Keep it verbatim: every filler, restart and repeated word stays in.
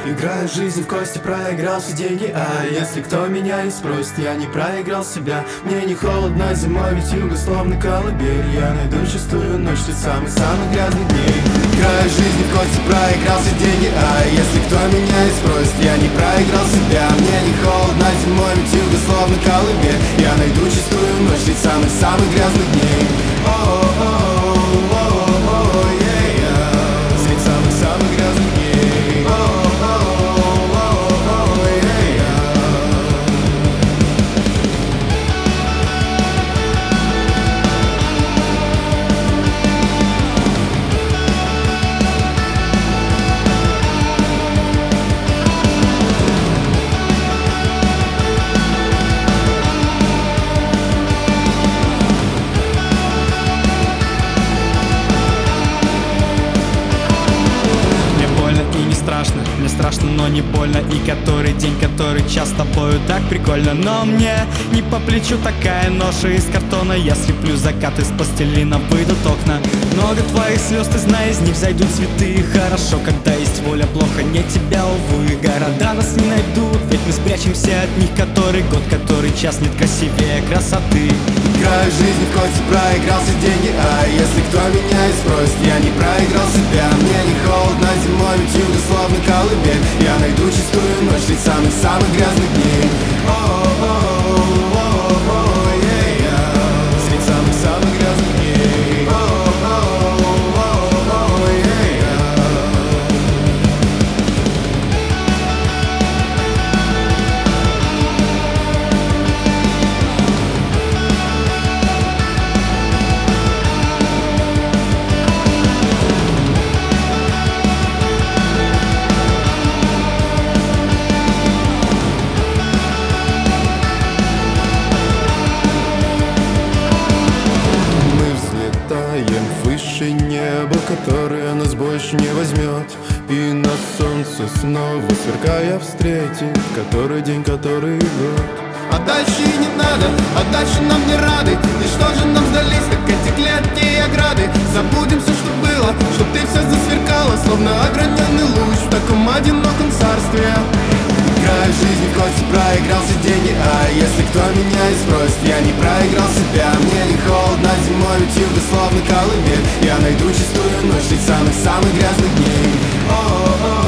Играю жизнь в кости, проиграл все деньги. А если кто меня не спросит, я не проиграл себя. Мне не холодно зимой, ведь юго словно колыбель. Я найду чистую ночь среди самых-самых грязных дней. Играю жизнь в кости, проиграл все деньги. А если кто меня не спросит, я не проиграл себя. Мне не холодно зимой, ведь юго словно колыбель. Я найду чистую ночь среди самых-самых грязных дней. Среди самых-самых грязных дней. Мне страшно, но не больно. И который день, который час с тобою так прикольно. Но мне не по плечу такая ноша из картона. Я слеплю закат из пластилина, выйдут окна. Много твоих слез, ты знаешь, из них взойдут цветы. Хорошо, когда есть воля, плохо не тебя, увы. Города нас не найдут, ведь мы спрячемся от них. Который год, который час, нет красивее красоты. Играю жизнь в кости, проиграл все деньги. А если кто меня и спросит, я не проиграл себя. Мне не холодно зимой, ведь юго словно колыбель. Я найду чистую ночь среди самых-самых грязных дней. Среди самых-самых грязных дней. Выше неба, которое нас больше не возьмет. И на солнце снова сверкая встретит который день, который год. А дальше и не надо, а дальше нам не рады. И что же нам сдались, так эти клетки и ограды. Забудем все, что было, чтоб ты вся засверкала, словно ограненный луч в таком одиноком царстве. Играю жизнь в кости, проиграл все деньги. А если кто меня и спросит, я не проиграл себя. Мне не холодно зимой, ведь юго словно колыбель. Я найду чистую ночь среди самых-самых грязных дней. О-о-о.